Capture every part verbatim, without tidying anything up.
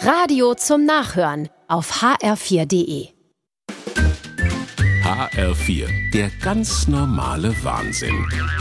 Radio zum Nachhören auf h r vier punkt d e. H R vier, der ganz normale Wahnsinn.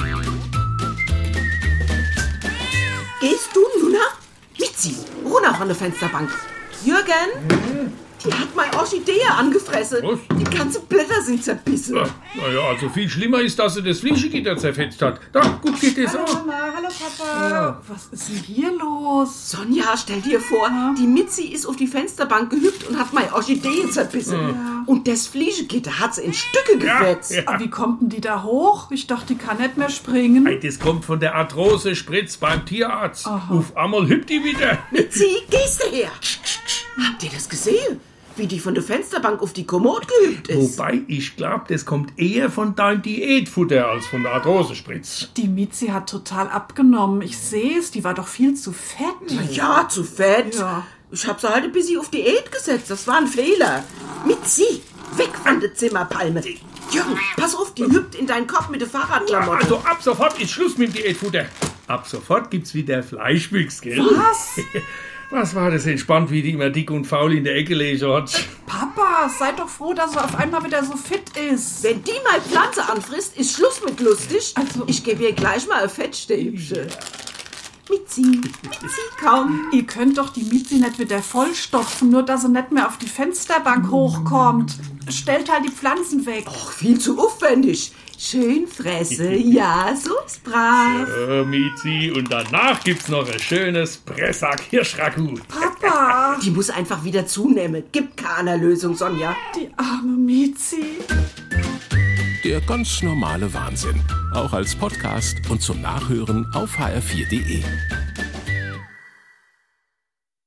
Gehst du, Nuna? Mitzi, runter von der Fensterbank. Jürgen, mhm. die hat meine Orchidee angefressen. Was? Die ganzen Blätter sind zerbissen. Ja, naja, also viel schlimmer ist, dass sie das Fliegengitter zerfetzt hat. Da, guck dir das Hallo an. Mama, hallo Papa. Ja. Was ist denn hier los? Sonja, stell dir vor, ja. die Mitzi ist auf die Fensterbank gehüpft und hat meine Orchidee zerbissen. Ja. Und das Fliegengitter hat sie in Stücke gefetzt. Ja, ja. Aber wie kommt denn die da hoch? Ich dachte, die kann nicht mehr springen. Hey, das kommt von der Arthrose-Spritz beim Tierarzt. Aha. Auf einmal hüpft die wieder. Mitzi, gehst du her? Habt ihr das gesehen? Wie die von der Fensterbank auf die Kommode gehüpft ist. Wobei, ich glaube, das kommt eher von deinem Diätfutter als von der Arthrosespritz. Die Mitzi hat total abgenommen. Ich sehe es, die war doch viel zu fett. Na ja, zu fett. Ja. Ich hab sie halt ein bisschen auf Diät gesetzt. Das war ein Fehler. Mitzi, weg von der Zimmerpalme. Jürgen, pass auf, die hüpft in deinen Kopf mit der Fahrradklamotte. Also ab sofort ist Schluss mit dem Diätfutter. Ab sofort gibt's wieder Fleischwüchs, gell? Was? Was war das entspannt, wie die immer dick und faul in der Ecke liegen hat? Papa, sei doch froh, dass er auf einmal wieder so fit ist. Wenn die mal Pflanze anfrisst, ist Schluss mit lustig. Also, ich gebe ihr gleich mal ein Fettstäbchen. Ja. Mitzi, Mitzi, komm. Ihr könnt doch die Mitzi nicht wieder vollstopfen, nur dass sie nicht mehr auf die Fensterbank hochkommt. Stellt halt die Pflanzen weg. Och, viel zu aufwendig. Schön fresse, ja, so ist brav. So, Mitzi, und danach gibt's noch ein schönes Pressack-Hirschragout. Papa! Die muss einfach wieder zunehmen. Gibt keine Lösung, Sonja. Die arme Mitzi. Der ganz normale Wahnsinn. Auch als Podcast und zum Nachhören auf h r vier punkt d e.